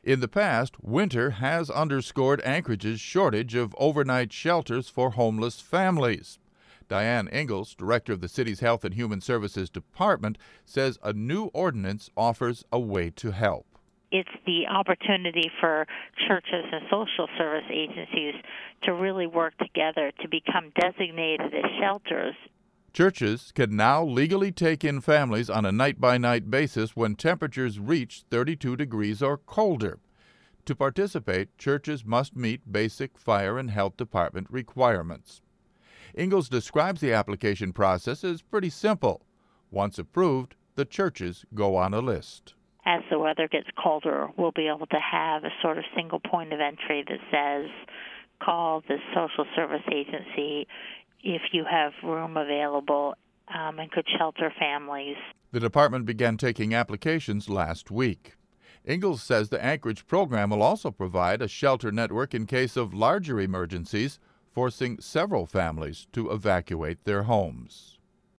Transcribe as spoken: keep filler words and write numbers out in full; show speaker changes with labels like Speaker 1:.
Speaker 1: In the past, winter has underscored Anchorage's shortage of overnight shelters for homeless families. Diane Ingalls, director of the city's Health and Human Services Department, says a new ordinance offers a way to help.
Speaker 2: It's the opportunity for churches and social service agencies to really work together to become designated as shelters.
Speaker 1: Churches can now legally take in families on a night-by-night basis when temperatures reach thirty-two degrees or colder. To participate, churches must meet basic fire and health department requirements. Ingalls describes the application process as pretty simple. Once approved, the churches go on a list.
Speaker 2: As the weather gets colder, we'll be able to have a sort of single point of entry that says, call the social service agency if you have room available um, and could shelter families.
Speaker 1: The department began taking applications last week. Ingalls says the Anchorage program will also provide a shelter network in case of larger emergencies, forcing several families to evacuate their homes.